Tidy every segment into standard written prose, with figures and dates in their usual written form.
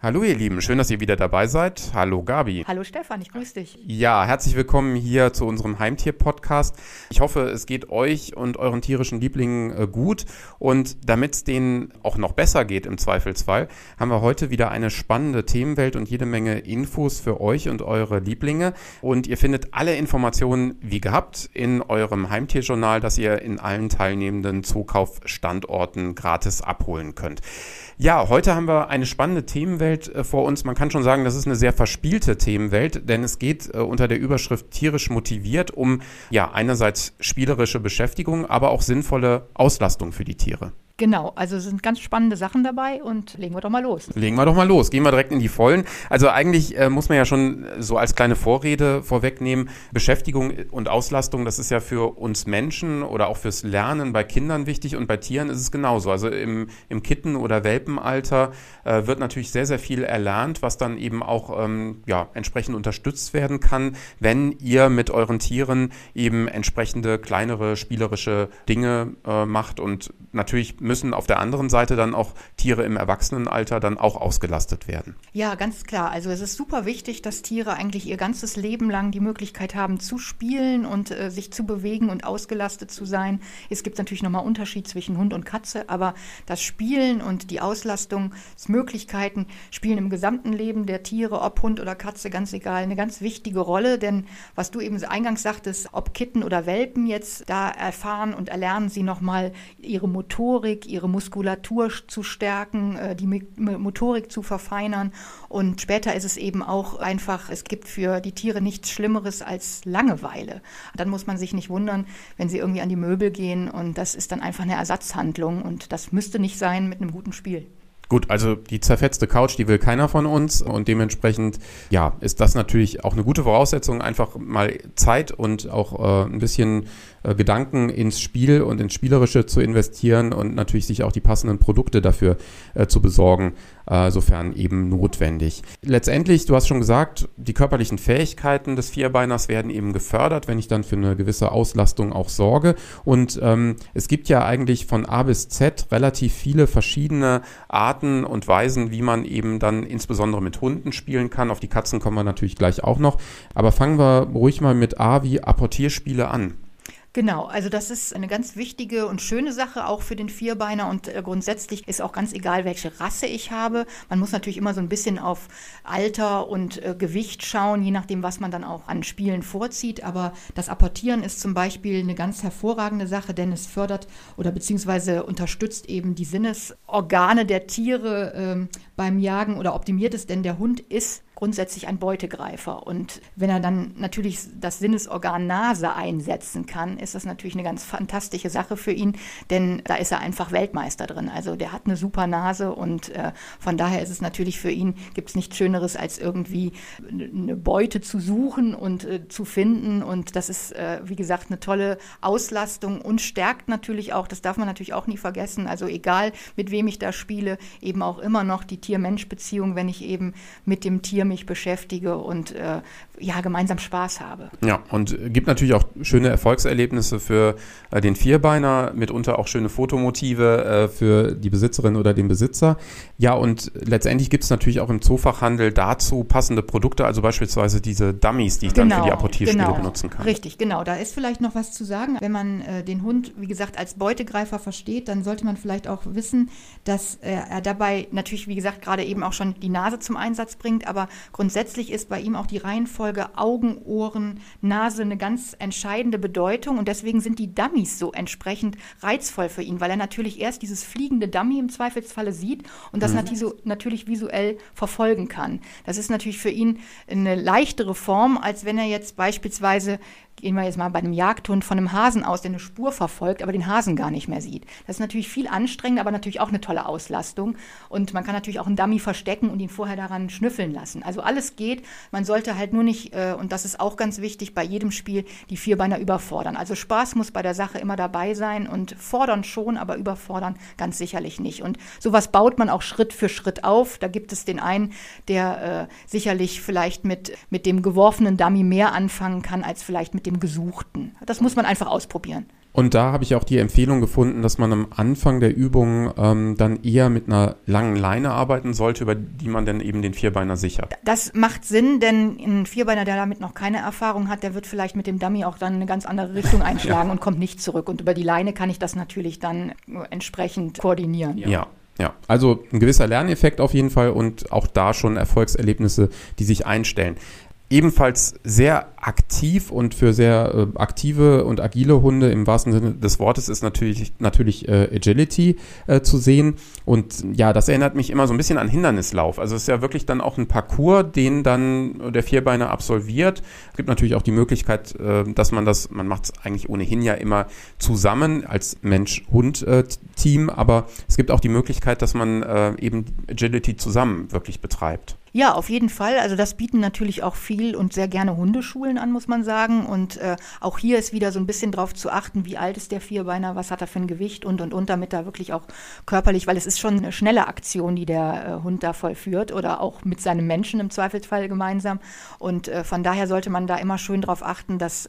Hallo ihr Lieben, schön, dass ihr wieder dabei seid. Hallo Gabi. Hallo Stefan, ich grüße dich. Ja, herzlich willkommen hier zu unserem Heimtier-Podcast. Ich hoffe, es geht euch und euren tierischen Lieblingen gut. Und damit es denen auch noch besser geht im Zweifelsfall, haben wir heute wieder eine spannende Themenwelt und jede Menge Infos für euch und eure Lieblinge. Und ihr findet alle Informationen wie gehabt in eurem Heimtierjournal, das ihr in allen teilnehmenden Zookaufstandorten gratis abholen könnt. Ja, heute haben wir eine spannende Themenwelt vor uns. Man kann schon sagen, das ist eine sehr verspielte Themenwelt, denn es geht unter der Überschrift tierisch motiviert um einerseits spielerische Beschäftigung, aber auch sinnvolle Auslastung für die Tiere. Genau, also es sind ganz spannende Sachen dabei und legen wir doch mal los. Gehen wir direkt in die Vollen. Also eigentlich muss man ja schon so als kleine Vorrede vorwegnehmen, Beschäftigung und Auslastung, das ist ja für uns Menschen oder auch fürs Lernen bei Kindern wichtig und bei Tieren ist es genauso. Also im Kitten- oder Welpenalter wird natürlich sehr, sehr viel erlernt, was dann eben auch entsprechend unterstützt werden kann, wenn ihr mit euren Tieren eben entsprechende kleinere spielerische Dinge macht und natürlich müssen auf der anderen Seite dann auch Tiere im Erwachsenenalter dann auch ausgelastet werden. Ja, ganz klar. Also es ist super wichtig, dass Tiere eigentlich ihr ganzes Leben lang die Möglichkeit haben zu spielen und sich zu bewegen und ausgelastet zu sein. Es gibt natürlich nochmal Unterschied zwischen Hund und Katze, aber das Spielen und die Auslastungsmöglichkeiten spielen im gesamten Leben der Tiere, ob Hund oder Katze, ganz egal, eine ganz wichtige Rolle. Denn was du eben eingangs sagtest, ob Kitten oder Welpen jetzt, da erfahren und erlernen sie nochmal ihre Motorik, ihre Muskulatur zu stärken, die Motorik zu verfeinern. Und später ist es eben auch einfach, es gibt für die Tiere nichts Schlimmeres als Langeweile. Dann muss man sich nicht wundern, wenn sie irgendwie an die Möbel gehen und das ist dann einfach eine Ersatzhandlung und das müsste nicht sein mit einem guten Spiel. Gut, also die zerfetzte Couch, die will keiner von uns und dementsprechend, ist das natürlich auch eine gute Voraussetzung, einfach mal Zeit und auch ein bisschen Gedanken ins Spiel und ins Spielerische zu investieren und natürlich sich auch die passenden Produkte dafür zu besorgen, sofern eben notwendig. Letztendlich, du hast schon gesagt, die körperlichen Fähigkeiten des Vierbeiners werden eben gefördert, wenn ich dann für eine gewisse Auslastung auch sorge. Und es gibt ja eigentlich von A bis Z relativ viele verschiedene Arten und Weisen, wie man eben dann insbesondere mit Hunden spielen kann. Auf die Katzen kommen wir natürlich gleich auch noch. Aber fangen wir ruhig mal mit A wie Apportierspiele an. Genau, also das ist eine ganz wichtige und schöne Sache auch für den Vierbeiner und grundsätzlich ist auch ganz egal, welche Rasse ich habe. Man muss natürlich immer so ein bisschen auf Alter und Gewicht schauen, je nachdem, was man dann auch an Spielen vorzieht. Aber das Apportieren ist zum Beispiel eine ganz hervorragende Sache, denn es fördert oder beziehungsweise unterstützt eben die Sinnesorgane der Tiere beim Jagen oder optimiert es, denn der Hund ist grundsätzlich ein Beutegreifer. Und wenn er dann natürlich das Sinnesorgan Nase einsetzen kann, ist das natürlich eine ganz fantastische Sache für ihn, denn da ist er einfach Weltmeister drin. Also der hat eine super Nase und von daher ist es natürlich für ihn, gibt es nichts Schöneres, als irgendwie eine Beute zu suchen und zu finden. Und das ist, wie gesagt, eine tolle Auslastung und stärkt natürlich auch, das darf man natürlich auch nie vergessen, also egal mit wem ich da spiele, eben auch immer noch die Tier-Mensch-Beziehung, wenn ich eben mit dem Tier mich beschäftige und gemeinsam Spaß habe. Ja, und gibt natürlich auch schöne Erfolgserlebnisse für den Vierbeiner, mitunter auch schöne Fotomotive für die Besitzerin oder den Besitzer. Ja, und letztendlich gibt es natürlich auch im Zoofachhandel dazu passende Produkte, also beispielsweise diese Dummies, die ich dann für die Apportierspiele benutzen kann. Richtig, genau. Da ist vielleicht noch was zu sagen. Wenn man den Hund, wie gesagt, als Beutegreifer versteht, dann sollte man vielleicht auch wissen, dass er dabei natürlich, wie gesagt, gerade eben auch schon die Nase zum Einsatz bringt, aber grundsätzlich ist bei ihm auch die Reihenfolge Augen, Ohren, Nase eine ganz entscheidende Bedeutung und deswegen sind die Dummies so entsprechend reizvoll für ihn, weil er natürlich erst dieses fliegende Dummy im Zweifelsfalle sieht und das natürlich visuell verfolgen kann. Das ist natürlich für ihn eine leichtere Form, als wenn er jetzt beispielsweise, gehen wir jetzt mal bei einem Jagdhund von einem Hasen aus, der eine Spur verfolgt, aber den Hasen gar nicht mehr sieht. Das ist natürlich viel anstrengender, aber natürlich auch eine tolle Auslastung. Und man kann natürlich auch einen Dummy verstecken und ihn vorher daran schnüffeln lassen. Also alles geht. Man sollte halt nur nicht, und das ist auch ganz wichtig, bei jedem Spiel die Vierbeiner überfordern. Also Spaß muss bei der Sache immer dabei sein und fordern schon, aber überfordern ganz sicherlich nicht. Und sowas baut man auch Schritt für Schritt auf. Da gibt es den einen, der sicherlich vielleicht mit dem geworfenen Dummy mehr anfangen kann, als vielleicht mit dem gesuchten. Das muss man einfach ausprobieren. Und da habe ich auch die Empfehlung gefunden, dass man am Anfang der Übung dann eher mit einer langen Leine arbeiten sollte, über die man dann eben den Vierbeiner sichert. Das macht Sinn, denn ein Vierbeiner, der damit noch keine Erfahrung hat, der wird vielleicht mit dem Dummy auch dann eine ganz andere Richtung einschlagen und kommt nicht zurück. Und über die Leine kann ich das natürlich dann entsprechend koordinieren. Ja, also ein gewisser Lerneffekt auf jeden Fall und auch da schon Erfolgserlebnisse, die sich einstellen. Ebenfalls sehr aktiv und für sehr aktive und agile Hunde im wahrsten Sinne des Wortes ist natürlich Agility zu sehen. Und ja, das erinnert mich immer so ein bisschen an Hindernislauf. Also es ist ja wirklich dann auch ein Parcours, den dann der Vierbeiner absolviert. Es gibt natürlich auch die Möglichkeit, dass man macht es eigentlich ohnehin ja immer zusammen als Mensch-Hund-Team, aber es gibt auch die Möglichkeit, dass man eben Agility zusammen wirklich betreibt. Ja, auf jeden Fall. Also das bieten natürlich auch viel und sehr gerne Hundeschulen an, muss man sagen. Und auch hier ist wieder so ein bisschen drauf zu achten, wie alt ist der Vierbeiner, was hat er für ein Gewicht und, damit da wirklich auch körperlich, weil es ist schon eine schnelle Aktion, die der Hund da vollführt oder auch mit seinem Menschen im Zweifelsfall gemeinsam. Und von daher sollte man da immer schön drauf achten, dass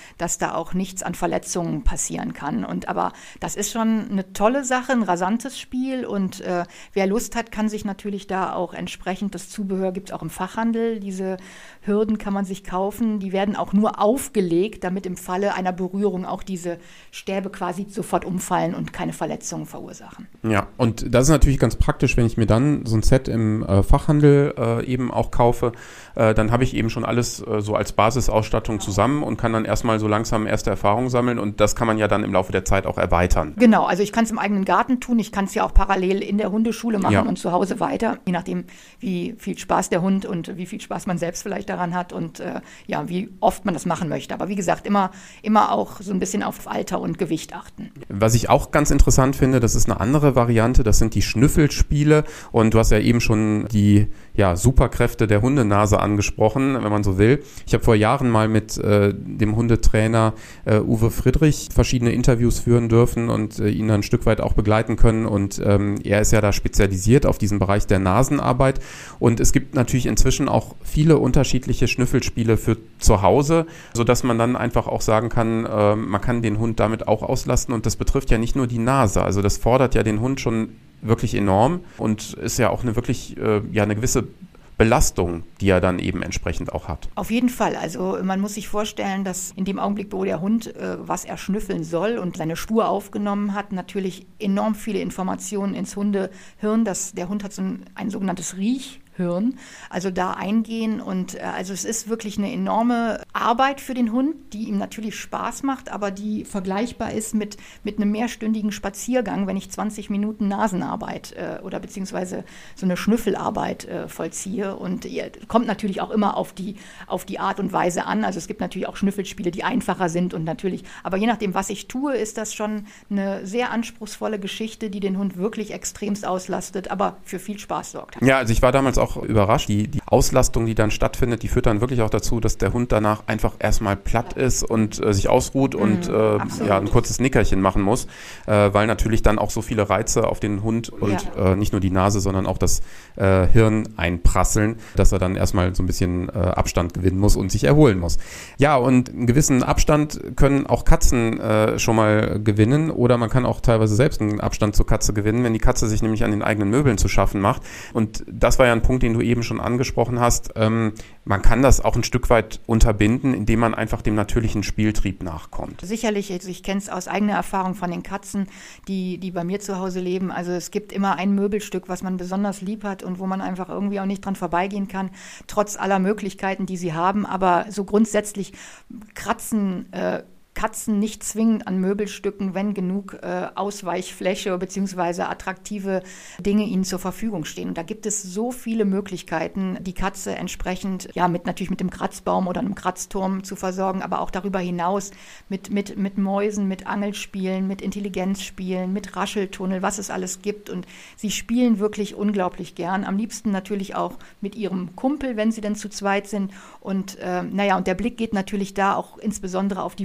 da auch nichts an Verletzungen passieren kann. Aber das ist schon eine tolle Sache, ein rasantes Spiel und wer Lust hat, kann sich natürlich da auch entsprechend das Zubehör gibt es auch im Fachhandel. Diese Hürden kann man sich kaufen. Die werden auch nur aufgelegt, damit im Falle einer Berührung auch diese Stäbe quasi sofort umfallen und keine Verletzungen verursachen. Ja, und das ist natürlich ganz praktisch, wenn ich mir dann so ein Set im Fachhandel eben auch kaufe, dann habe ich eben schon alles so als Basisausstattung zusammen und kann dann erstmal so langsam erste Erfahrungen sammeln und das kann man ja dann im Laufe der Zeit auch erweitern. Genau, also ich kann es im eigenen Garten tun, ich kann es ja auch parallel in der Hundeschule machen und zu Hause weiter, je nachdem, wie viel Spaß der Hund und wie viel Spaß man selbst vielleicht daran hat und wie oft man das machen möchte. Aber wie gesagt, immer auch so ein bisschen auf Alter und Gewicht achten. Was ich auch ganz interessant finde, das ist eine andere Variante, das sind die Schnüffelspiele und du hast ja eben schon die Superkräfte der Hundenase angesprochen, wenn man so will. Ich habe vor Jahren mal mit dem Hundetrainer Uwe Friedrich verschiedene Interviews führen dürfen und ihn dann ein Stück weit auch begleiten können und er ist ja da spezialisiert auf diesen Bereich der Nasenarbeit und es gibt natürlich inzwischen auch viele unterschiedliche Schnüffelspiele für zu Hause, sodass man dann einfach auch sagen kann, man kann den Hund damit auch auslasten und das betrifft ja nicht nur die Nase, also das fordert ja den Hund schon wirklich enorm und ist ja auch eine wirklich eine gewisse Belastung, die er dann eben entsprechend auch hat. Auf jeden Fall. Also man muss sich vorstellen, dass in dem Augenblick, wo der Hund was er schnüffeln soll und seine Spur aufgenommen hat, natürlich enorm viele Informationen ins Hundehirn. Der Hund hat so ein sogenanntes Riechhirn, also da eingehen und also es ist wirklich eine enorme Arbeit für den Hund, die ihm natürlich Spaß macht, aber die vergleichbar ist mit einem mehrstündigen Spaziergang, wenn ich 20 Minuten Nasenarbeit oder beziehungsweise so eine Schnüffelarbeit vollziehe und kommt natürlich auch immer auf die Art und Weise an, also es gibt natürlich auch Schnüffelspiele, die einfacher sind und natürlich, aber je nachdem, was ich tue, ist das schon eine sehr anspruchsvolle Geschichte, die den Hund wirklich extremst auslastet, aber für viel Spaß sorgt. Ja, also ich war damals auch überrascht. Die Auslastung, die dann stattfindet, die führt dann wirklich auch dazu, dass der Hund danach einfach erstmal platt ist und sich ausruht und ein kurzes Nickerchen machen muss, weil natürlich dann auch so viele Reize auf den Hund und nicht nur die Nase, sondern auch das Hirn einprasseln, dass er dann erstmal so ein bisschen Abstand gewinnen muss und sich erholen muss. Ja, und einen gewissen Abstand können auch Katzen schon mal gewinnen oder man kann auch teilweise selbst einen Abstand zur Katze gewinnen, wenn die Katze sich nämlich an den eigenen Möbeln zu schaffen macht. Und das war ja ein Punkt, den du eben schon angesprochen hast. Man kann das auch ein Stück weit unterbinden, indem man einfach dem natürlichen Spieltrieb nachkommt. Sicherlich, also ich kenne es aus eigener Erfahrung von den Katzen, die bei mir zu Hause leben. Also es gibt immer ein Möbelstück, was man besonders lieb hat und wo man einfach irgendwie auch nicht dran vorbeigehen kann, trotz aller Möglichkeiten, die sie haben. Aber so grundsätzlich kratzen Katzen nicht zwingend an Möbelstücken, wenn genug Ausweichfläche bzw. attraktive Dinge ihnen zur Verfügung stehen. Und da gibt es so viele Möglichkeiten, die Katze entsprechend natürlich mit dem Kratzbaum oder einem Kratzturm zu versorgen, aber auch darüber hinaus mit Mäusen, mit Angelspielen, mit Intelligenzspielen, mit Rascheltunnel, was es alles gibt. Und sie spielen wirklich unglaublich gern. Am liebsten natürlich auch mit ihrem Kumpel, wenn sie denn zu zweit sind. Und und der Blick geht natürlich da auch insbesondere auf die Wohnungsgrenzen.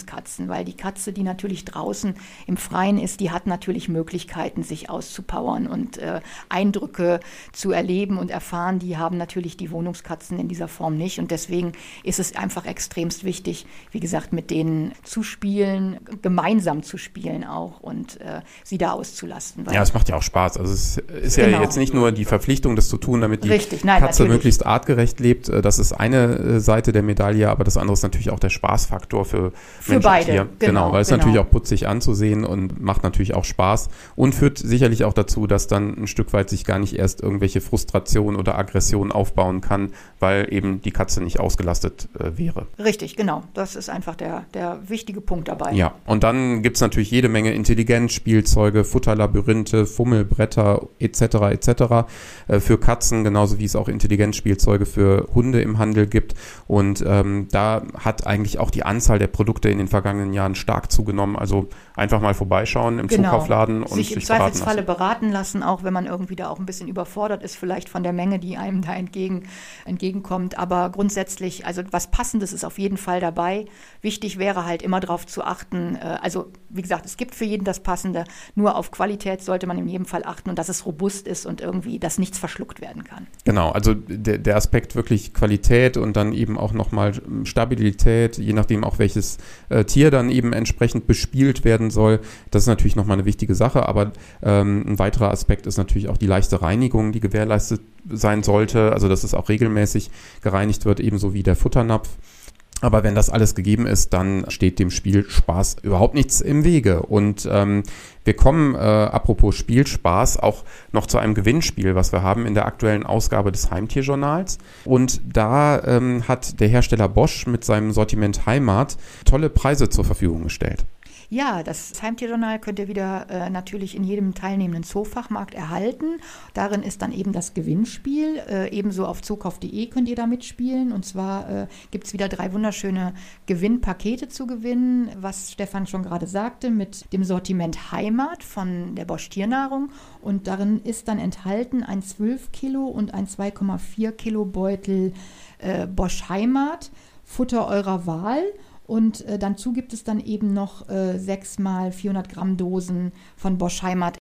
Wohnungskatzen, weil die Katze, die natürlich draußen im Freien ist, die hat natürlich Möglichkeiten, sich auszupowern und Eindrücke zu erleben und erfahren. Die haben natürlich die Wohnungskatzen in dieser Form nicht. Und deswegen ist es einfach extremst wichtig, wie gesagt, mit denen zu spielen, gemeinsam zu spielen auch und sie da auszulasten. Ja, es macht ja auch Spaß. Also es ist ja jetzt nicht nur die Verpflichtung, das zu tun, damit die Katze natürlich möglichst artgerecht lebt. Das ist eine Seite der Medaille, aber das andere ist natürlich auch der Spaßfaktor für Mensch beide. und Tier. Genau, weil es natürlich auch putzig anzusehen und macht natürlich auch Spaß und führt sicherlich auch dazu, dass dann ein Stück weit sich gar nicht erst irgendwelche Frustration oder Aggression aufbauen kann, weil eben die Katze nicht ausgelastet wäre. Richtig, genau. Das ist einfach der wichtige Punkt dabei. Ja, und dann gibt es natürlich jede Menge Intelligenzspielzeuge, Futterlabyrinthe, Fummelbretter etc. Für Katzen, genauso wie es auch Intelligenzspielzeuge für Hunde im Handel gibt. Und da hat eigentlich auch die Anzahl der Produkte in den vergangenen Jahren stark zugenommen. Also einfach mal vorbeischauen im Zukaufladen und sich im Zweifelsfalle beraten lassen, auch wenn man irgendwie da auch ein bisschen überfordert ist, vielleicht von der Menge, die einem da entgegenkommt. Aber grundsätzlich, also was Passendes ist auf jeden Fall dabei. Wichtig wäre halt immer darauf zu achten, also wie gesagt, es gibt für jeden das Passende, nur auf Qualität sollte man in jedem Fall achten und dass es robust ist und irgendwie, dass nichts verschluckt werden kann. Genau, also der Aspekt wirklich Qualität und dann eben auch nochmal Stabilität, je nachdem auch welches Tier dann eben entsprechend bespielt werden soll, das ist natürlich nochmal eine wichtige Sache, aber ein weiterer Aspekt ist natürlich auch die leichte Reinigung, die gewährleistet sein sollte, also dass es auch regelmäßig gereinigt wird, ebenso wie der Futternapf. Aber wenn das alles gegeben ist, dann steht dem Spielspaß überhaupt nichts im Wege. Und wir kommen, apropos Spielspaß, auch noch zu einem Gewinnspiel, was wir haben in der aktuellen Ausgabe des Heimtierjournals. Und da hat der Hersteller Bosch mit seinem Sortiment Heimat tolle Preise zur Verfügung gestellt. Ja, das Heimtierjournal könnt ihr wieder natürlich in jedem teilnehmenden Zoofachmarkt erhalten. Darin ist dann eben das Gewinnspiel. Ebenso auf zookauf.de könnt ihr da mitspielen. Und zwar gibt es wieder 3 wunderschöne Gewinnpakete zu gewinnen, was Stefan schon gerade sagte, mit dem Sortiment Heimat von der Bosch Tiernahrung. Und darin ist dann enthalten ein 12 Kilo und ein 2,4 Kilo Beutel Bosch Heimat, Futter eurer Wahl. Und dazu gibt es dann eben noch 6 mal 400 Gramm Dosen von Bosch Heimat.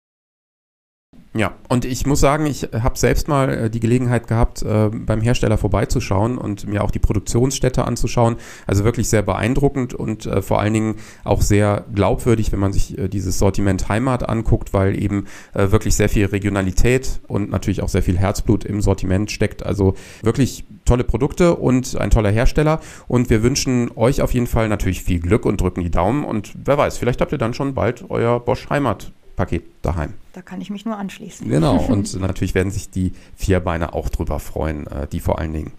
Ja, und ich muss sagen, ich habe selbst mal die Gelegenheit gehabt, beim Hersteller vorbeizuschauen und mir auch die Produktionsstätte anzuschauen. Also wirklich sehr beeindruckend und vor allen Dingen auch sehr glaubwürdig, wenn man sich dieses Sortiment Heimat anguckt, weil eben wirklich sehr viel Regionalität und natürlich auch sehr viel Herzblut im Sortiment steckt. Also wirklich tolle Produkte und ein toller Hersteller. Und wir wünschen euch auf jeden Fall natürlich viel Glück und drücken die Daumen. Und wer weiß, vielleicht habt ihr dann schon bald euer Bosch Heimat-Paket daheim. Da kann ich mich nur anschließen. Genau, und natürlich werden sich die Vierbeiner auch drüber freuen, die vor allen Dingen.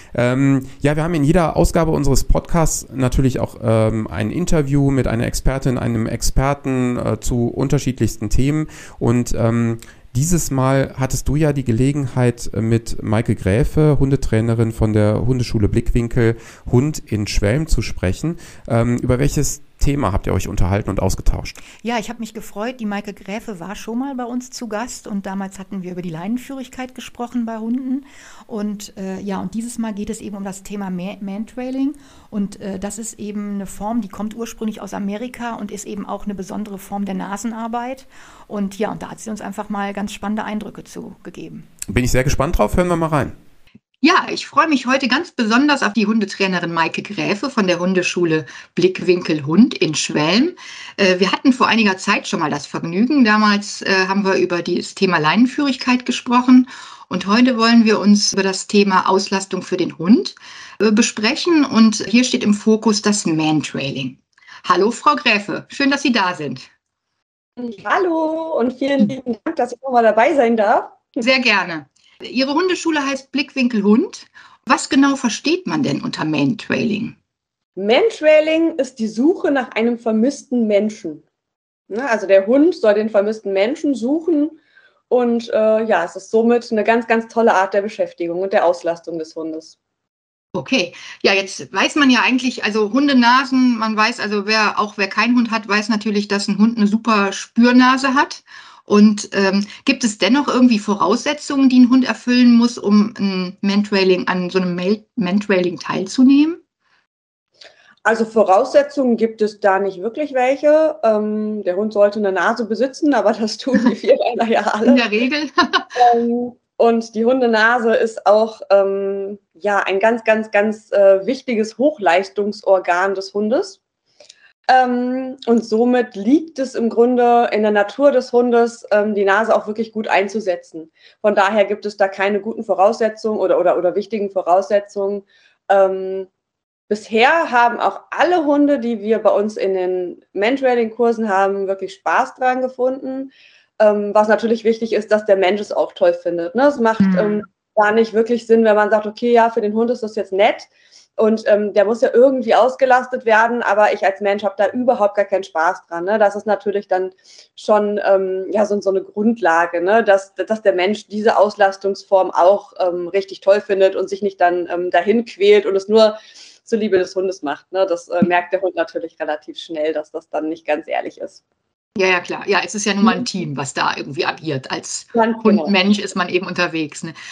Ja, wir haben in jeder Ausgabe unseres Podcasts natürlich auch ein Interview mit einer Expertin, einem Experten zu unterschiedlichsten Themen und dieses Mal hattest du ja die Gelegenheit, mit Maike Gräfe, Hundetrainerin von der Hundeschule Blickwinkel Hund in Schwelm, zu sprechen. Über welches Thema habt ihr euch unterhalten und ausgetauscht? Ja, ich habe mich gefreut. Die Maike Gräfe war schon mal bei uns zu Gast und damals hatten wir über die Leinenführigkeit gesprochen bei Hunden. Und und dieses Mal geht es eben um das Thema Mantrailing. Und das ist eben eine Form, die kommt ursprünglich aus Amerika und ist eben auch eine besondere Form der Nasenarbeit. Und ja, und da hat sie uns einfach mal ganz spannende Eindrücke zugegeben. Bin ich sehr gespannt drauf. Hören wir mal rein. Ja, ich freue mich heute ganz besonders auf die Hundetrainerin Maike Gräfe von der Hundeschule Blickwinkel Hund in Schwelm. Wir hatten vor einiger Zeit schon mal das Vergnügen. Damals haben wir über das Thema Leinenführigkeit gesprochen. Und heute wollen wir uns über das Thema Auslastung für den Hund besprechen. Und hier steht im Fokus das Mantrailing. Hallo, Frau Gräfe. Schön, dass Sie da sind. Hallo und vielen lieben Dank, dass ich nochmal dabei sein darf. Sehr gerne. Ihre Hundeschule heißt Blickwinkel Hund. Was genau versteht man denn unter Mantrailing? Mantrailing ist die Suche nach einem vermissten Menschen. Also der Hund soll den vermissten Menschen suchen und es ist somit eine ganz, ganz tolle Art der Beschäftigung und der Auslastung des Hundes. Okay, ja, jetzt weiß man ja eigentlich, also Hundenasen, man weiß also, wer keinen Hund hat, weiß natürlich, dass ein Hund eine super Spürnase hat. Und gibt es dennoch irgendwie Voraussetzungen, die ein Hund erfüllen muss, um an so einem Mantrailing teilzunehmen? Also Voraussetzungen gibt es da nicht wirklich welche. Der Hund sollte eine Nase besitzen, aber das tun die Vierbeiner ja alle. In der Regel. Und die Hundenase ist auch ja, ein ganz, ganz, ganz wichtiges Hochleistungsorgan des Hundes. Und somit liegt es im Grunde in der Natur des Hundes, die Nase auch wirklich gut einzusetzen. Von daher gibt es da keine guten Voraussetzungen oder wichtigen Voraussetzungen. Bisher haben auch alle Hunde, die wir bei uns in den Mantrailing-Kursen haben, wirklich Spaß dran gefunden. Was natürlich wichtig ist, dass der Mensch es auch toll findet. Ne? Es macht gar nicht wirklich Sinn, wenn man sagt, okay, ja, für den Hund ist das jetzt nett und der muss ja irgendwie ausgelastet werden, aber ich als Mensch habe da überhaupt gar keinen Spaß dran. Ne? Das ist natürlich dann schon ja, so eine Grundlage, ne? dass der Mensch diese Auslastungsform auch richtig toll findet und sich nicht dann dahin quält und es nur zur Liebe des Hundes macht. Ne? Das merkt der Hund natürlich relativ schnell, dass das dann nicht ganz ehrlich ist. Ja, klar. Ja, es ist ja nun mal ein Team, was da irgendwie agiert. Als Ganz Hund, genau. Mensch ist man eben unterwegs. Ne?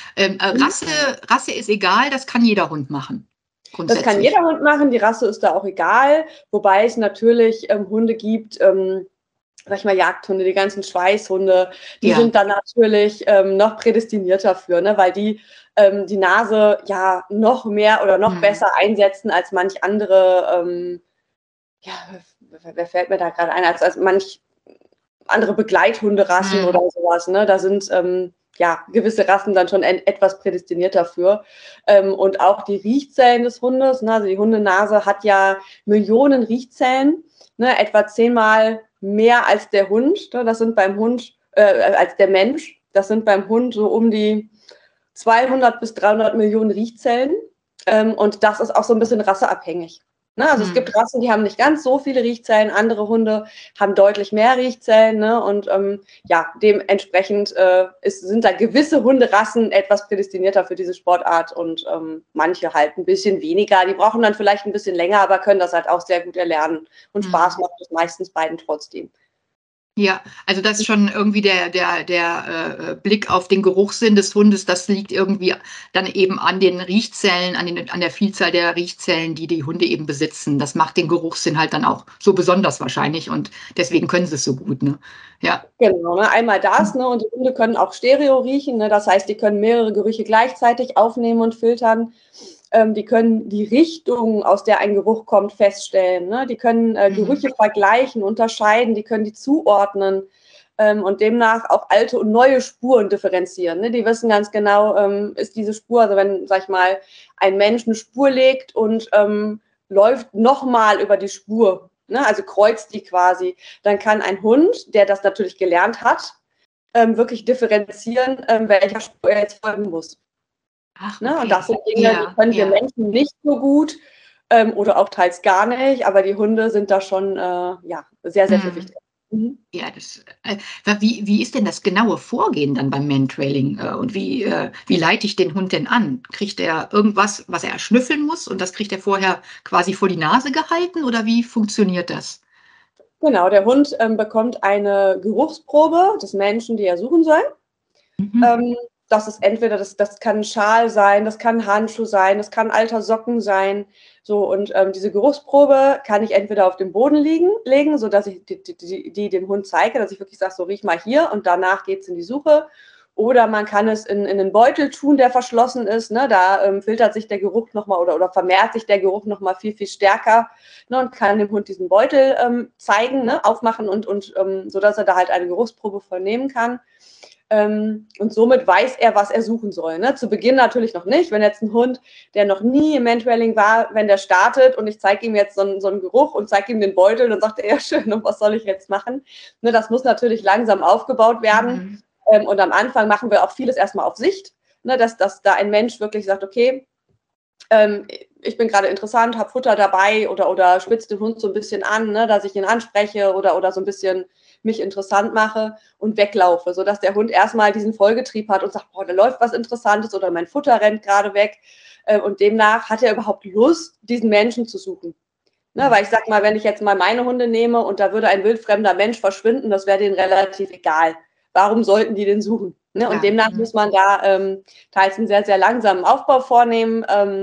Rasse ist egal, das kann jeder Hund machen. Das kann jeder Hund machen, die Rasse ist da auch egal, wobei es natürlich Hunde gibt, sag ich mal, Jagdhunde, die ganzen Schweißhunde, die sind dann natürlich noch prädestinierter für, ne, weil die die Nase ja noch mehr oder noch besser einsetzen als manch andere, ja, wer fällt mir da gerade ein, als manch andere Begleithunderassen oder sowas, ne, da sind ja, gewisse Rassen dann schon etwas prädestiniert dafür. Und auch die Riechzellen des Hundes, ne, also die Hundenase hat ja Millionen Riechzellen, ne, etwa 10-mal mehr als der Hund. Ne, das sind beim Hund, als der Mensch, das sind beim Hund so um die 200 bis 300 Millionen Riechzellen. Und das ist auch so ein bisschen rasseabhängig. Ne, also es gibt Rassen, die haben nicht ganz so viele Riechzellen, andere Hunde haben deutlich mehr Riechzellen, ne, und ja, dementsprechend sind da gewisse Hunderassen etwas prädestinierter für diese Sportart und manche halt ein bisschen weniger. Die brauchen dann vielleicht ein bisschen länger, aber können das halt auch sehr gut erlernen und Spaß macht es meistens beiden trotzdem. Ja, also das ist schon irgendwie der Blick auf den Geruchssinn des Hundes, das liegt irgendwie dann eben an den Riechzellen, an der Vielzahl der Riechzellen, die die Hunde eben besitzen. Das macht den Geruchssinn halt dann auch so besonders wahrscheinlich und deswegen können sie es so gut, ne? Ja. Genau, ne? Einmal das, ne? Und die Hunde können auch Stereo riechen, ne? Das heißt, die können mehrere Gerüche gleichzeitig aufnehmen und filtern. Die können die Richtung, aus der ein Geruch kommt, feststellen. Ne? Die können Gerüche vergleichen, unterscheiden, die können die zuordnen und demnach auch alte und neue Spuren differenzieren. Ne? Die wissen ganz genau, ist diese Spur, also wenn, sag ich mal, ein Mensch eine Spur legt und läuft nochmal über die Spur, ne? Also kreuzt die quasi, dann kann ein Hund, der das natürlich gelernt hat, wirklich differenzieren, welcher Spur er jetzt folgen muss. Ach, Ne? okay. Und das sind Dinge, die können wir Menschen nicht so gut oder auch teils gar nicht, aber die Hunde sind da schon ja, sehr, sehr viel wichtiger. Ja, wie ist denn das genaue Vorgehen dann beim Mantrailing und wie leite ich den Hund denn an? Kriegt er irgendwas, was er schnüffeln muss und das kriegt er vorher quasi vor die Nase gehalten oder wie funktioniert das? Genau, der Hund bekommt eine Geruchsprobe des Menschen, die er suchen soll. Das ist entweder, das kann ein Schal sein, das kann ein Handschuh sein, das kann alter Socken sein. So, und diese Geruchsprobe kann ich entweder auf dem Boden legen, sodass ich die dem Hund zeige, dass ich wirklich sage, so riech mal hier und danach geht es in die Suche. Oder man kann es in einen Beutel tun, der verschlossen ist. Ne? Da filtert sich der Geruch nochmal oder vermehrt sich der Geruch nochmal viel, viel stärker, ne? Und kann dem Hund diesen Beutel zeigen, ne? Aufmachen und sodass er da halt eine Geruchsprobe vernehmen kann. Und somit weiß er, was er suchen soll. Ne? Zu Beginn natürlich noch nicht. Wenn jetzt ein Hund, der noch nie im Mantrailing war, wenn der startet und ich zeige ihm jetzt so einen Geruch und zeige ihm den Beutel, dann sagt er, ja schön, und was soll ich jetzt machen? Ne, das muss natürlich langsam aufgebaut werden. Und am Anfang machen wir auch vieles erstmal auf Sicht, ne, dass da ein Mensch wirklich sagt, okay, ich bin gerade interessant, habe Futter dabei oder spitzt den Hund so ein bisschen an, ne, dass ich ihn anspreche oder so ein bisschen mich interessant mache und weglaufe, sodass der Hund erstmal diesen Vollgetrieb hat und sagt, boah, da läuft was Interessantes oder mein Futter rennt gerade weg. Und demnach hat er überhaupt Lust, diesen Menschen zu suchen. Ne, weil ich sag mal, wenn ich jetzt mal meine Hunde nehme und da würde ein wildfremder Mensch verschwinden, das wäre denen relativ egal. Warum sollten die den suchen? Ne? Und demnach muss man da teils einen sehr, sehr langsamen Aufbau vornehmen,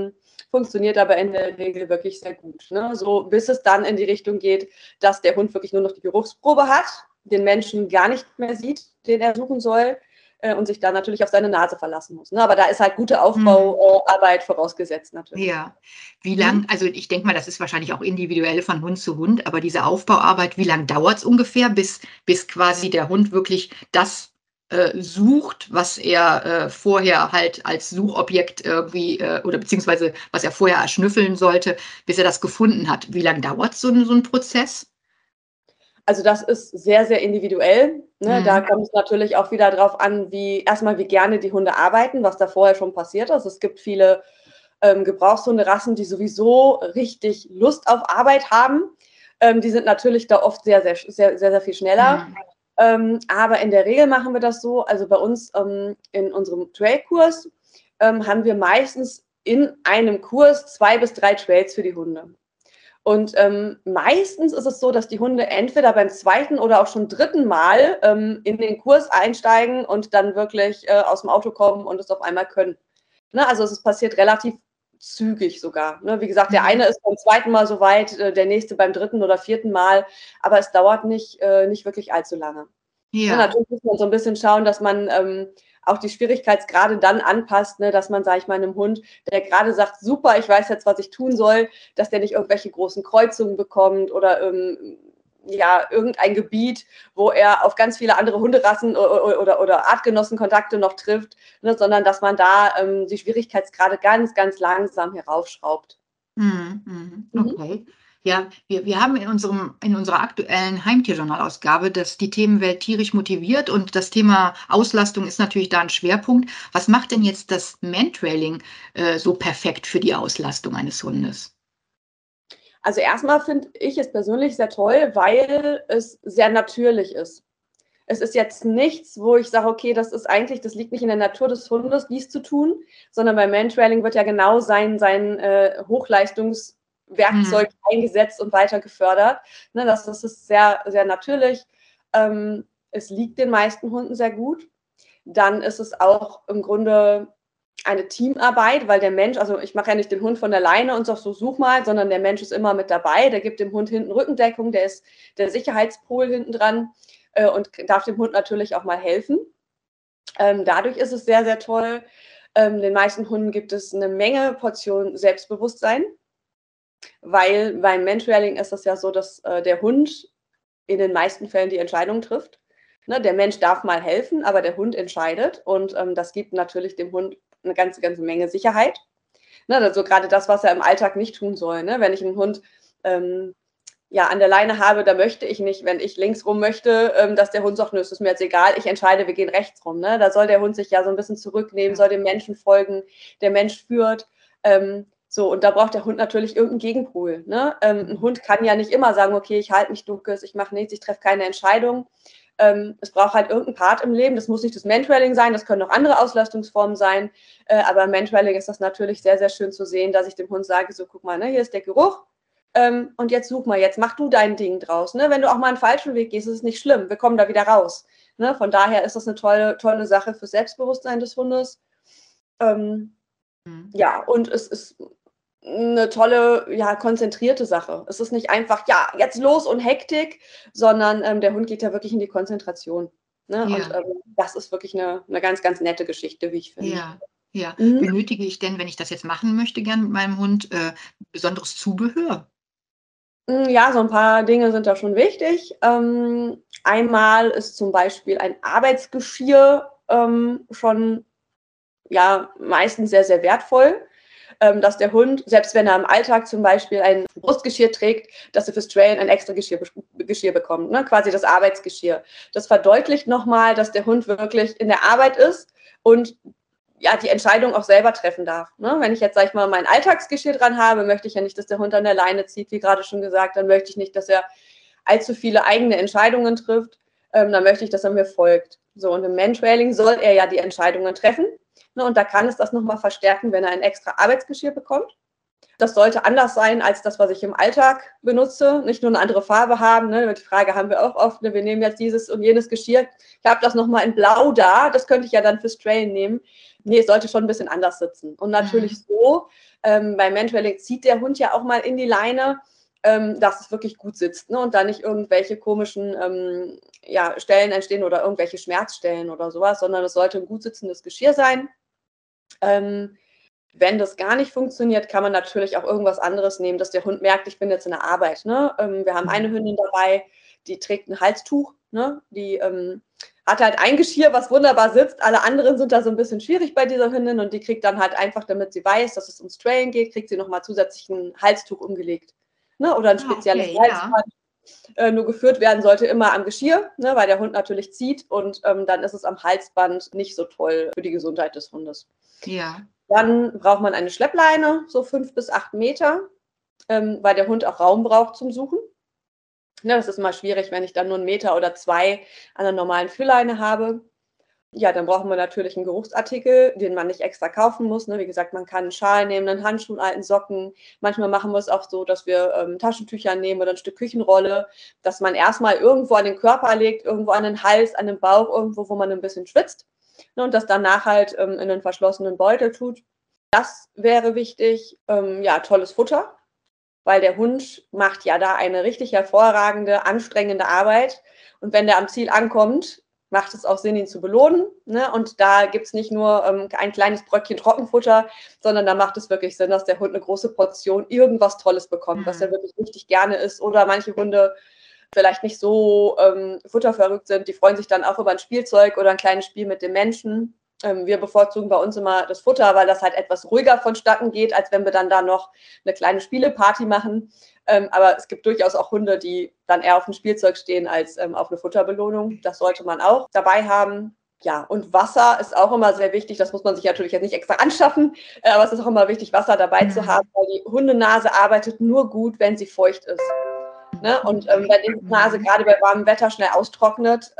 funktioniert aber in der Regel wirklich sehr gut. Ne? So, bis es dann in die Richtung geht, dass der Hund wirklich nur noch die Geruchsprobe hat, den Menschen gar nicht mehr sieht, den er suchen soll, und sich dann natürlich auf seine Nase verlassen muss. Ne? Aber da ist halt gute Aufbauarbeit vorausgesetzt natürlich. Ja, wie lang, also ich denke mal, das ist wahrscheinlich auch individuell von Hund zu Hund, aber diese Aufbauarbeit, wie lang dauert es ungefähr, bis quasi der Hund wirklich das sucht, was er vorher halt als Suchobjekt irgendwie oder beziehungsweise was er vorher erschnüffeln sollte, bis er das gefunden hat. Wie lange dauert so ein Prozess? Also das ist sehr, sehr individuell. Ne? Mhm. Da kommt es natürlich auch wieder darauf an, wie gerne die Hunde arbeiten, was da vorher schon passiert ist. Es gibt viele Gebrauchshunderassen, die sowieso richtig Lust auf Arbeit haben. Die sind natürlich da oft sehr, sehr, sehr, sehr, sehr viel schneller. Aber in der Regel machen wir das so, also bei uns in unserem Trail-Kurs haben wir meistens in einem Kurs 2 bis 3 Trails für die Hunde. Und meistens ist es so, dass die Hunde entweder beim zweiten oder auch schon dritten Mal in den Kurs einsteigen und dann wirklich aus dem Auto kommen und es auf einmal können. Ne? Also es passiert relativ zügig sogar. Ne? Wie gesagt, der eine ist beim zweiten Mal so weit, der nächste beim dritten oder vierten Mal, aber es dauert nicht wirklich allzu lange. Ja. Ne? Natürlich muss man so ein bisschen schauen, dass man auch die Schwierigkeitsgrade dann anpasst, ne, dass man, sage ich mal, einem Hund, der gerade sagt, super, ich weiß jetzt, was ich tun soll, dass der nicht irgendwelche großen Kreuzungen bekommt oder irgendein Gebiet, wo er auf ganz viele andere Hunderassen oder Artgenossenkontakte noch trifft, ne, sondern dass man da die Schwierigkeitsgrade ganz, ganz langsam heraufschraubt. Okay. Ja, wir haben in unserer aktuellen Heimtierjournalausgabe die Themenwelt tierisch motiviert und das Thema Auslastung ist natürlich da ein Schwerpunkt. Was macht denn jetzt das Mantrailing so perfekt für die Auslastung eines Hundes? Also erstmal finde ich es persönlich sehr toll, weil es sehr natürlich ist. Es ist jetzt nichts, wo ich sage, okay, das liegt nicht in der Natur des Hundes, dies zu tun, sondern beim Mantrailing wird ja genau sein Hochleistungswerkzeug eingesetzt und weiter gefördert. Ne, das ist sehr, sehr natürlich. Es liegt den meisten Hunden sehr gut. Dann ist es auch im Grunde eine Teamarbeit, weil der Mensch, also ich mache ja nicht den Hund von der Leine und sage so, such mal, sondern der Mensch ist immer mit dabei, der gibt dem Hund hinten Rückendeckung, der ist der Sicherheitspol hinten dran und darf dem Hund natürlich auch mal helfen. Dadurch ist es sehr, sehr toll. Den meisten Hunden gibt es eine Menge Portion Selbstbewusstsein, weil beim Mantrailing ist es ja so, dass der Hund in den meisten Fällen die Entscheidung trifft. Ne, der Mensch darf mal helfen, aber der Hund entscheidet und das gibt natürlich dem Hund eine ganze, ganze Menge Sicherheit. Ne, also gerade das, was er im Alltag nicht tun soll. Ne? Wenn ich einen Hund an der Leine habe, da möchte ich nicht, wenn ich links rum möchte, dass der Hund sagt, nö, es ist mir jetzt egal, ich entscheide, wir gehen rechts rum. Ne? Da soll der Hund sich ja so ein bisschen zurücknehmen, soll dem Menschen folgen, der Mensch führt. Und da braucht der Hund natürlich irgendeinen Gegenpol. Ne? Ein Hund kann ja nicht immer sagen, okay, ich halte mich duckes, ich mache nichts, ich treffe keine Entscheidung. Es braucht halt irgendeinen Part im Leben. Das muss nicht das Mantrailing sein, das können auch andere Auslastungsformen sein. Aber im Mantrailing ist das natürlich sehr, sehr schön zu sehen, dass ich dem Hund sage, so guck mal, ne, hier ist der Geruch und jetzt such mal, jetzt mach du dein Ding draus. Ne? Wenn du auch mal einen falschen Weg gehst, ist es nicht schlimm, wir kommen da wieder raus. Ne? Von daher ist das eine tolle, tolle Sache für Selbstbewusstsein des Hundes. Ja, und es ist eine tolle, konzentrierte Sache. Es ist nicht einfach, jetzt los und Hektik, sondern der Hund geht ja wirklich in die Konzentration. Ne? Ja. Und das ist wirklich eine ganz, ganz nette Geschichte, wie ich finde. Ja. Benötige ich denn, wenn ich das jetzt machen möchte, gern mit meinem Hund, besonderes Zubehör? Ja, so ein paar Dinge sind da schon wichtig. Einmal ist zum Beispiel ein Arbeitsgeschirr schon meistens sehr, sehr wertvoll. Dass der Hund, selbst wenn er im Alltag zum Beispiel ein Brustgeschirr trägt, dass er fürs Trail ein extra Geschirr bekommt, ne? Quasi das Arbeitsgeschirr. Das verdeutlicht nochmal, dass der Hund wirklich in der Arbeit ist und die Entscheidung auch selber treffen darf. Ne? Wenn ich jetzt, sag ich mal, mein Alltagsgeschirr dran habe, möchte ich ja nicht, dass der Hund an der Leine zieht, wie gerade schon gesagt, dann möchte ich nicht, dass er allzu viele eigene Entscheidungen trifft, dann möchte ich, dass er mir folgt. So, und im Mantrailing soll er ja die Entscheidungen treffen. Und da kann es das nochmal verstärken, wenn er ein extra Arbeitsgeschirr bekommt. Das sollte anders sein als das, was ich im Alltag benutze. Nicht nur eine andere Farbe haben. Ne? Die Frage haben wir auch oft. Ne? Wir nehmen jetzt dieses und jenes Geschirr. Ich habe das nochmal in Blau da. Das könnte ich ja dann fürs Trail nehmen. Nee, es sollte schon ein bisschen anders sitzen. Und natürlich so, beim Mantrailing zieht der Hund ja auch mal in die Leine, dass es wirklich gut sitzt. Ne? Und da nicht irgendwelche komischen Stellen entstehen oder irgendwelche Schmerzstellen oder sowas, sondern es sollte ein gut sitzendes Geschirr sein. Wenn das gar nicht funktioniert, kann man natürlich auch irgendwas anderes nehmen, dass der Hund merkt, ich bin jetzt in der Arbeit. Ne? Wir haben eine Hündin dabei, die trägt ein Halstuch. Ne? Die hat halt ein Geschirr, was wunderbar sitzt. Alle anderen sind da so ein bisschen schwierig bei dieser Hündin und die kriegt dann halt einfach, damit sie weiß, dass es ums Trailen geht, kriegt sie nochmal zusätzlich ein Halstuch umgelegt. Ne? Oder ein spezielles Halsband. Nur geführt werden sollte immer am Geschirr, ne? Weil der Hund natürlich zieht und dann ist es am Halsband nicht so toll für die Gesundheit des Hundes. Ja. Dann braucht man eine Schleppleine, so 5 bis 8 Meter, weil der Hund auch Raum braucht zum Suchen. Ja, das ist immer schwierig, wenn ich dann nur 1 Meter oder 2 an einer normalen Führleine habe. Ja, dann brauchen wir natürlich einen Geruchsartikel, den man nicht extra kaufen muss. Ne? Wie gesagt, man kann einen Schal nehmen, einen Handschuh, einen alten Socken. Manchmal machen wir es auch so, dass wir Taschentücher nehmen oder ein Stück Küchenrolle, dass man erstmal irgendwo an den Körper legt, irgendwo an den Hals, an den Bauch, irgendwo, wo man ein bisschen schwitzt. Ne? Und das danach halt in einen verschlossenen Beutel tut. Das wäre wichtig. Tolles Futter, weil der Hund macht ja da eine richtig hervorragende, anstrengende Arbeit. Und wenn der am Ziel ankommt, macht es auch Sinn, ihn zu belohnen. Ne? Und da gibt es nicht nur ein kleines Bröckchen Trockenfutter, sondern da macht es wirklich Sinn, dass der Hund eine große Portion irgendwas Tolles bekommt, was er wirklich richtig gerne isst. Oder manche Hunde vielleicht nicht so futterverrückt sind, die freuen sich dann auch über ein Spielzeug oder ein kleines Spiel mit dem Menschen. Wir bevorzugen bei uns immer das Futter, weil das halt etwas ruhiger vonstatten geht, als wenn wir dann da noch eine kleine Spieleparty machen. Aber es gibt durchaus auch Hunde, die dann eher auf dem Spielzeug stehen als auf eine Futterbelohnung. Das sollte man auch dabei haben. Ja, und Wasser ist auch immer sehr wichtig. Das muss man sich natürlich jetzt nicht extra anschaffen, aber es ist auch immer wichtig, Wasser dabei zu haben, weil die Hundenase arbeitet nur gut, wenn sie feucht ist. Ne? Und wenn die Nase gerade bei warmem Wetter schnell austrocknet,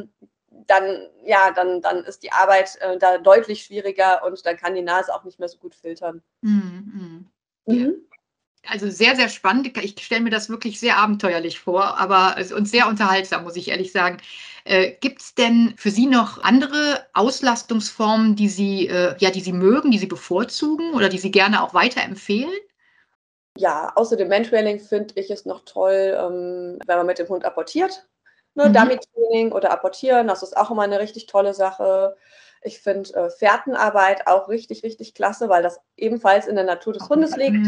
dann ist die Arbeit da deutlich schwieriger und dann kann die Nase auch nicht mehr so gut filtern. Also sehr, sehr spannend. Ich stelle mir das wirklich sehr abenteuerlich vor, aber und sehr unterhaltsam, muss ich ehrlich sagen. Gibt es denn für Sie noch andere Auslastungsformen, die Sie mögen, die Sie bevorzugen oder die Sie gerne auch weiterempfehlen? Ja, außer dem Mantrailing finde ich es noch toll, wenn man mit dem Hund apportiert. Ne, Dummy-Training oder apportieren, das ist auch immer eine richtig tolle Sache. Ich finde Fährtenarbeit auch richtig, richtig klasse, weil das ebenfalls in der Natur des Hundes liegt.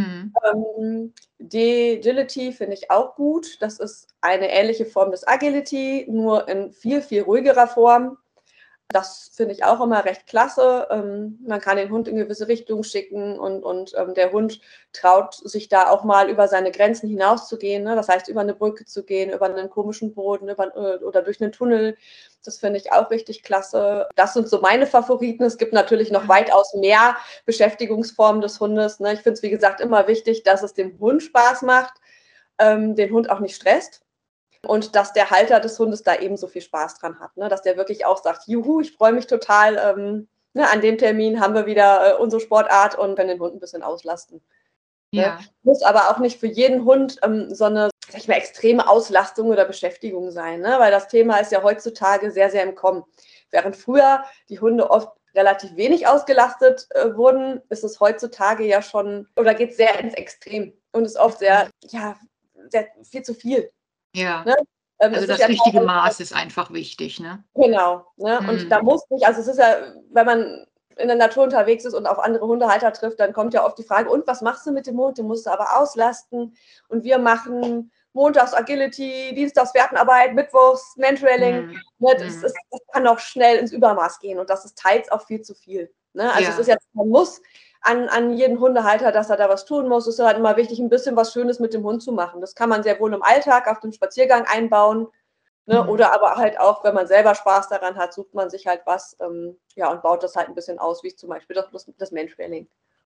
Agility finde ich auch gut. Das ist eine ähnliche Form des Agility, nur in viel, viel ruhigerer Form. Das finde ich auch immer recht klasse. Man kann den Hund in gewisse Richtungen schicken und der Hund traut sich da auch mal über seine Grenzen hinauszugehen. Ne? Das heißt, über eine Brücke zu gehen, über einen komischen Boden oder durch einen Tunnel. Das finde ich auch richtig klasse. Das sind so meine Favoriten. Es gibt natürlich noch weitaus mehr Beschäftigungsformen des Hundes. Ne? Ich finde es, wie gesagt, immer wichtig, dass es dem Hund Spaß macht, den Hund auch nicht stresst. Und dass der Halter des Hundes da ebenso viel Spaß dran hat, ne? Dass der wirklich auch sagt, juhu, ich freue mich total, an dem Termin haben wir wieder unsere Sportart und können den Hund ein bisschen auslasten. Ja. Ne? Muss aber auch nicht für jeden Hund so eine, sag ich mal, extreme Auslastung oder Beschäftigung sein, ne? Weil das Thema ist ja heutzutage sehr, sehr im Kommen. Während früher die Hunde oft relativ wenig ausgelastet wurden, ist es heutzutage ja schon, oder geht sehr ins Extrem und ist oft sehr viel zu viel. Ja, Ne? also das richtige Maß ist einfach wichtig, ne? Genau. Ne? Und da muss nicht, also es ist ja, wenn man in der Natur unterwegs ist und auf andere Hundehalter trifft, dann kommt ja oft die Frage, und was machst du mit dem Hund? Den musst du aber auslasten. Und wir machen montags Agility, dienstags Fährtenarbeit, mittwochs Mantrailing. Ne? Das kann auch schnell ins Übermaß gehen und das ist teils auch viel zu viel. Ne? Also es ist jetzt kein Muss an jeden Hundehalter, dass er da was tun muss. Es ist halt immer wichtig, ein bisschen was Schönes mit dem Hund zu machen. Das kann man sehr wohl im Alltag auf dem Spaziergang einbauen. Ne? Oder aber halt auch, wenn man selber Spaß daran hat, sucht man sich halt was und baut das halt ein bisschen aus, wie zum Beispiel das Mantrailing.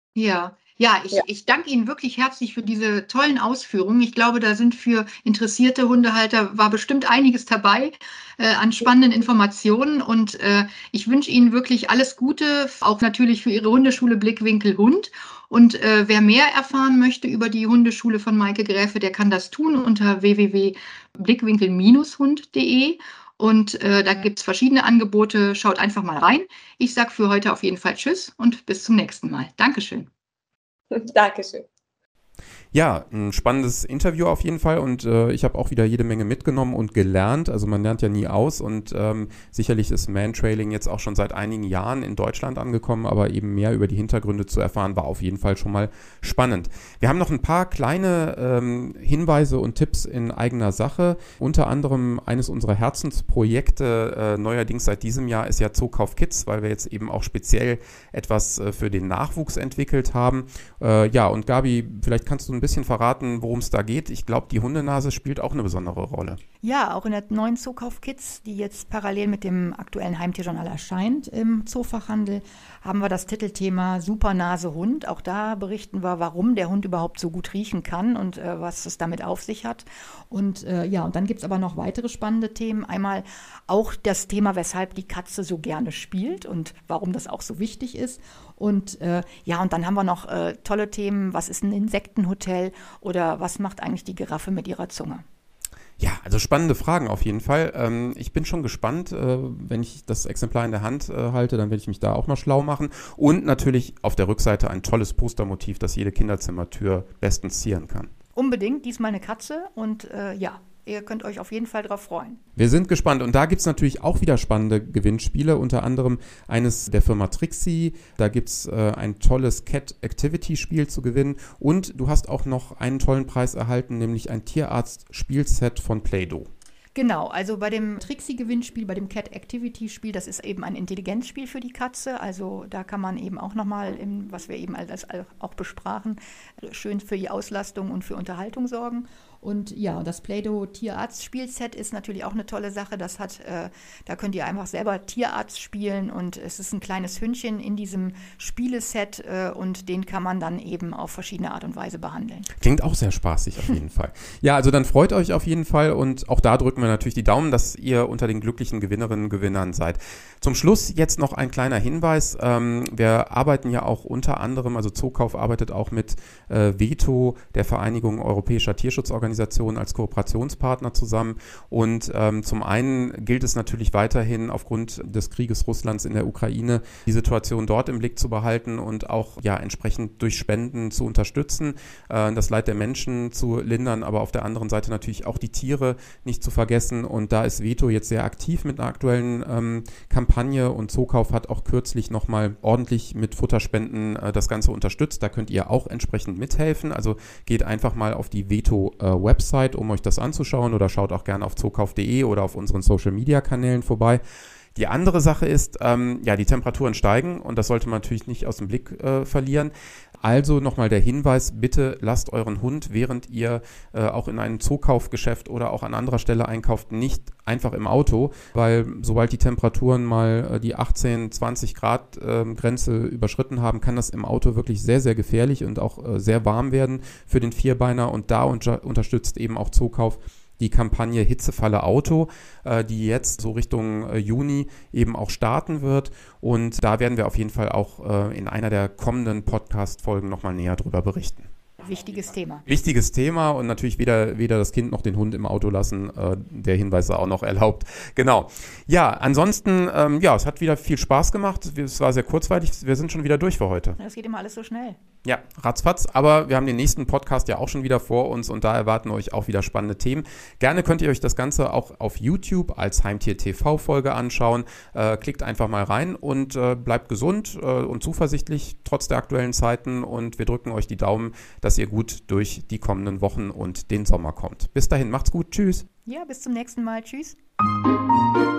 Ja, Ja. ich danke Ihnen wirklich herzlich für diese tollen Ausführungen. Ich glaube, da sind für interessierte Hundehalter war bestimmt einiges dabei an spannenden Informationen und ich wünsche Ihnen wirklich alles Gute, auch natürlich für Ihre Hundeschule Blickwinkel Hund. Und wer mehr erfahren möchte über die Hundeschule von Maike Gräfe, der kann das tun unter www.blickwinkel-hund.de. Und da gibt es verschiedene Angebote. Schaut einfach mal rein. Ich sage für heute auf jeden Fall Tschüss und bis zum nächsten Mal. Dankeschön. Dankeschön. Ja, ein spannendes Interview auf jeden Fall und ich habe auch wieder jede Menge mitgenommen und gelernt. Also man lernt ja nie aus und sicherlich ist Mantrailing jetzt auch schon seit einigen Jahren in Deutschland angekommen, aber eben mehr über die Hintergründe zu erfahren, war auf jeden Fall schon mal spannend. Wir haben noch ein paar kleine Hinweise und Tipps in eigener Sache. Unter anderem eines unserer Herzensprojekte neuerdings seit diesem Jahr ist ja Zookauf Kids, weil wir jetzt eben auch speziell etwas für den Nachwuchs entwickelt haben. Ja, und Gabi, vielleicht kannst du ein bisschen verraten, worum es da geht. Ich glaube, die Hundenase spielt auch eine besondere Rolle. Ja, auch in der neuen Zookauf Kids, die jetzt parallel mit dem aktuellen Heimtierjournal erscheint im Zoofachhandel, haben wir das Titelthema Supernase Hund. Auch da berichten wir, warum der Hund überhaupt so gut riechen kann und was es damit auf sich hat. Und ja, und dann gibt es aber noch weitere spannende Themen. Einmal auch das Thema, weshalb die Katze so gerne spielt und warum das auch so wichtig ist. Und ja, und dann haben wir noch tolle Themen, was ist ein Insektenhotel oder was macht eigentlich die Giraffe mit ihrer Zunge? Ja, also spannende Fragen auf jeden Fall. Ich bin schon gespannt, wenn ich das Exemplar in der Hand halte, dann werde ich mich da auch mal schlau machen. Und natürlich auf der Rückseite ein tolles Postermotiv, das jede Kinderzimmertür bestens zieren kann. Unbedingt, diesmal eine Katze und ja, ihr könnt euch auf jeden Fall drauf freuen. Wir sind gespannt und da gibt es natürlich auch wieder spannende Gewinnspiele, unter anderem eines der Firma Trixie. Da gibt es ein tolles Cat Activity Spiel zu gewinnen und du hast auch noch einen tollen Preis erhalten, nämlich ein Tierarzt-Spielset von Play-Doh. Genau, also bei dem Trixie-Gewinnspiel, bei dem Cat-Activity-Spiel, das ist eben ein Intelligenzspiel für die Katze. Also da kann man eben auch nochmal, was wir eben auch besprachen, schön für die Auslastung und für Unterhaltung sorgen. Und ja, das Play-Doh Tierarzt-Spielset ist natürlich auch eine tolle Sache. Das hat, da könnt ihr einfach selber Tierarzt spielen und es ist ein kleines Hündchen in diesem Spieleset und den kann man dann eben auf verschiedene Art und Weise behandeln. Klingt auch sehr spaßig auf jeden Fall. Ja, also dann freut euch auf jeden Fall und auch da drücken wir natürlich die Daumen, dass ihr unter den glücklichen Gewinnerinnen und Gewinnern seid. Zum Schluss jetzt noch ein kleiner Hinweis. Wir arbeiten ja auch unter anderem, also Zookauf arbeitet auch mit Veto, der Vereinigung Europäischer Tierschutzorganisationen, als Kooperationspartner zusammen und zum einen gilt es natürlich weiterhin aufgrund des Krieges Russlands in der Ukraine die Situation dort im Blick zu behalten und auch ja entsprechend durch Spenden zu unterstützen, das Leid der Menschen zu lindern, aber auf der anderen Seite natürlich auch die Tiere nicht zu vergessen und da ist Veto jetzt sehr aktiv mit einer aktuellen Kampagne und Zookauf hat auch kürzlich nochmal ordentlich mit Futterspenden das Ganze unterstützt, da könnt ihr auch entsprechend mithelfen, also geht einfach mal auf die Veto Website, um euch das anzuschauen oder schaut auch gerne auf zookauf.de oder auf unseren Social-Media-Kanälen vorbei. Die andere Sache ist, ja, die Temperaturen steigen und das sollte man natürlich nicht aus dem Blick verlieren. Also nochmal der Hinweis, bitte lasst euren Hund, während ihr auch in einem Zookaufgeschäft oder auch an anderer Stelle einkauft, nicht einfach im Auto, weil sobald die Temperaturen mal die 18, 20 Grad Grenze überschritten haben, kann das im Auto wirklich sehr, sehr gefährlich und auch sehr warm werden für den Vierbeiner und da unterstützt eben auch Zookauf die Kampagne Hitzefalle Auto, die jetzt so Richtung Juni eben auch starten wird. Und da werden wir auf jeden Fall auch in einer der kommenden Podcast-Folgen nochmal näher drüber berichten. Wichtiges Thema. Wichtiges Thema und natürlich weder das Kind noch den Hund im Auto lassen. Der Hinweis ist auch noch erlaubt. Genau. Ja, ansonsten, ja, es hat wieder viel Spaß gemacht. Es war sehr kurzweilig. Wir sind schon wieder durch für heute. Das geht immer alles so schnell. Ja, ratzfatz, aber wir haben den nächsten Podcast ja auch schon wieder vor uns und da erwarten euch auch wieder spannende Themen. Gerne könnt ihr euch das Ganze auch auf YouTube als Heimtier-TV-Folge anschauen. Klickt einfach mal rein und bleibt gesund und zuversichtlich trotz der aktuellen Zeiten und wir drücken euch die Daumen, dass ihr gut durch die kommenden Wochen und den Sommer kommt. Bis dahin, macht's gut, tschüss. Ja, bis zum nächsten Mal, tschüss.